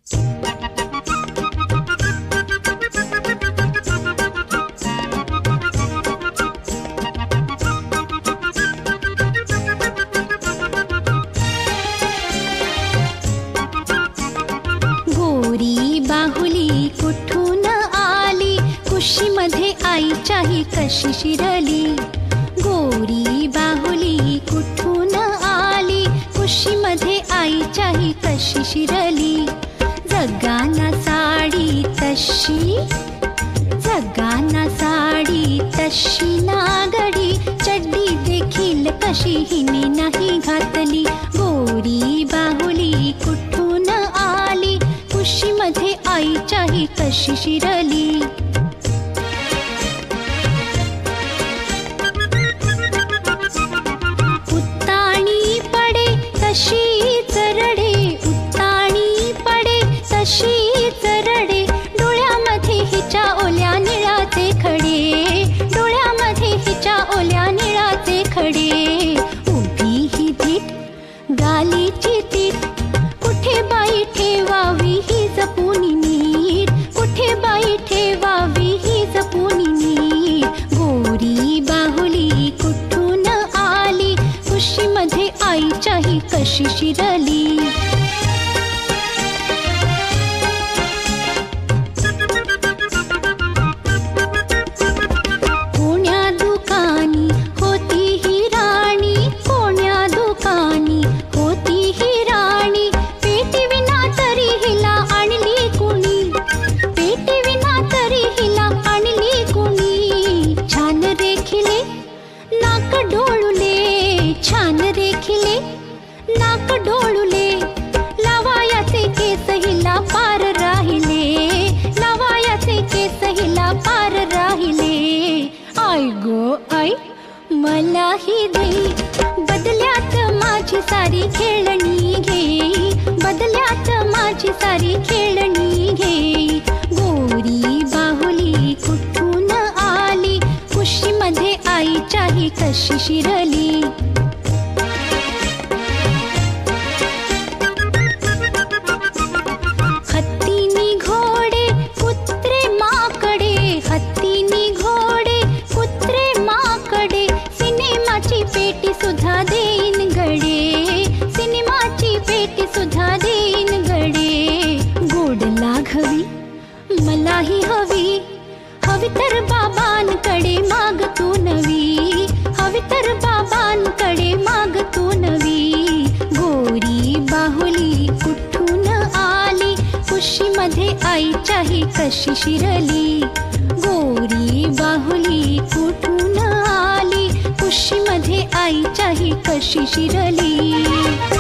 गोरी बाहुली कुठून आली, कुशीमध्ये आईच्याही कशी शिरली. गोरी बाहुली कुठून आली, कुशीमध्ये आईच्याही कशी शिरली. जगाना साडी तशी, जगाना साडी तशी नागडी, चड्डी देखील कशी हिने नाही घातली. गोरी बाहुली कुठून आली, कुशीमध्ये आईच्याही कशी शिरली. उत्ताणी पडे तशीच रडे, उत्ताणी पडे तशीच रडे. डोळ्यामध्ये हिच्या ओल्या निळाचे खडे, डोळ्यामध्ये हिच्या ओल्या निळाचे खडे. उभी ही धीट गालीची तीट, कुठे बाई ठेवावी ही जपून नीट, कुठे बाई ठेवावी ही जपून नीट. गोरी बाहुली कुठून आली, कुशीमध्ये आईच्याही कशी शिरली. कोण्या दुकानी होती ही राणी, कोण्या दुकानी होती ही राणी. पेटी विना तरी हिला आणली कुणी, पेटी विना तरी हिला आणली कुणी. छान रेखिले नाक डोळुले, छान रेखिले नाक डोळुले. लावायाचे केस हिला पार राहिले, लावायाचे केस हिला पार राहिले. आई गो आई मलाही दे, बदल्यात माझी सारी खेळणी घे, बदल्यात माझी सारी खेळणी घे. गोरी बाहुली कुठून आली, कुशीमध्ये आईच्याही कशी शिरली. हत्तीनी घोडे कुत्रे माकडे, हत्तीनी घोडे कुत्रे माकडे. सिनेमाची पेटी सुद्धा देईन गडे, सिनेमाची पेटी सुद्धा देईन गडे. गोड लाघवी मलाही हवी, हवी तर बाबांकडे माग तू नवी, हवी तर बाबांकडे माग तू नवी. गोरी बाहुली कुठून आली, कुशीमध्ये आईच्याही कशी शिरली. गोरी बाहुली कुठून आली, कुशीमध्ये आईच्याही कशी शिरली.